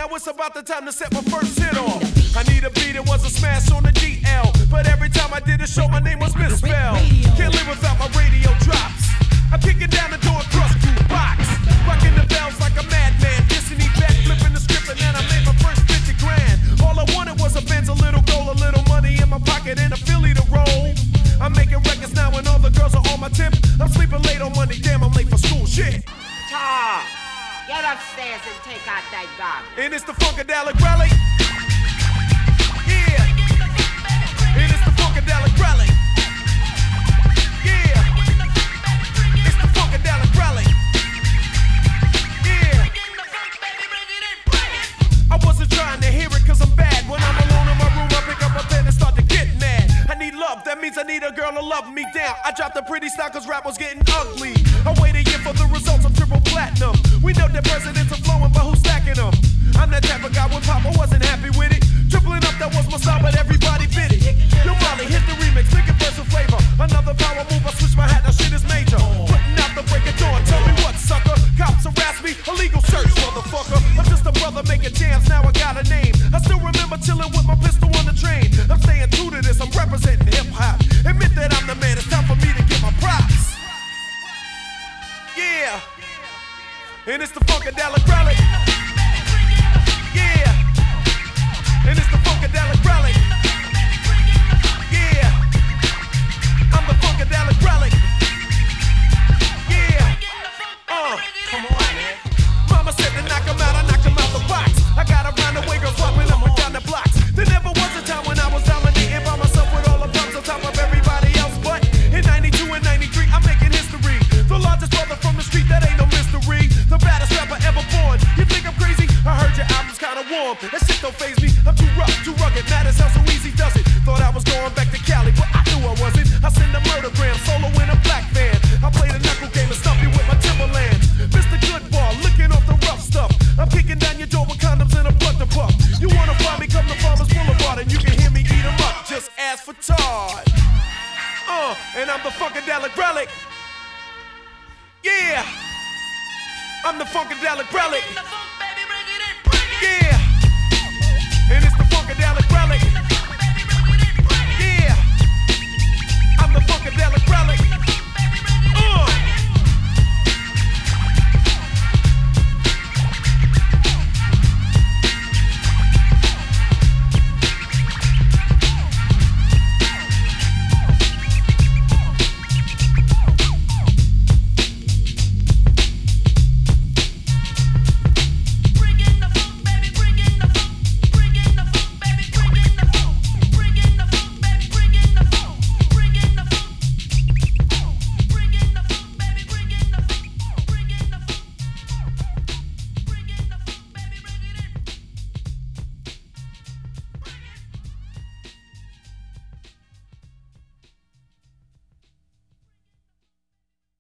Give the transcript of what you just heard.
it's about the time to set my first hit off. I need a beat, it was a smash on the DL. But every time I did a show, my name was misspelled. Can't live without my radio drops. I'm kicking down the door, crust through box. Rocking the bells like a madman. Dissing he back, flipping the script, and then I made my first 50 grand. All I wanted was a Benz, a little gold, a little money in my pocket, and a Philly to roll. I'm making records now, and all the girls are on my tip. I'm sleeping late on Monday, damn, I'm late for school, shit. Tom, get upstairs and take out that garbage. And it's the Funkadelic Relic. Yeah. And it's the Funkadelic Relic. Yeah. It's the Funkadelic Relic. Yeah. I wasn't trying to hear it cause I'm bad. When I'm alone in my room, I pick up a pen and start to get mad. I need love, that means I need a girl to love me down. I dropped a pretty style cause rap was getting ugly. I waited a year for the results of triple platinum. We know that presidents are flowing, but who's stacking them? I'm that type of guy when Papa wasn't happy with it. Tripling up, that was my style, but everybody bit it. Yo, Molly, hit the remix, make it burst with flavor. Another power move, I switch my hat, that shit is major. Putting out the break of dawn, tell me what, sucker. Cops harass me, illegal search, motherfucker. I'm just a brother making jams, now I got a name. I still remember chilling with my pistol on the train. I'm staying true to this, I'm representing hip-hop. Admit that I'm the man, it's time for me to get my props. Yeah. And it's the Funkadelic Relic. Yeah. And it's the Funkadelic Relic. Yeah. I'm the Funkadelic Relic. Yeah. Come on, man. Mama said to knock him out, I knocked him out the box. I got around the way, girls swapping up and down the blocks. There never was a time when I was dominating by myself with all the bumps on top of everybody else. But in 92 and 93, I'm making history. The largest brother from the street, that ain't no mystery. The baddest rapper ever born. You think I'm crazy? I heard your album's kinda warm. That shit don't faze me. I'm too rough, too rugged. Matters how so easy does it. Thought I was going back to Cali, but I knew I wasn't. I send a murdergram, solo in a black van. I play the knuckle game and stump you with my Timberlands. Mr. Goodball, licking off the rough stuff. I'm kicking down your door with condoms and a blunt to puff. You wanna find me, come to Farmers Boulevard, and you can hear me eat 'em up. Just ask for Todd. And I'm the Funkadelic Relic. Yeah. I'm the Funkadelic Relic.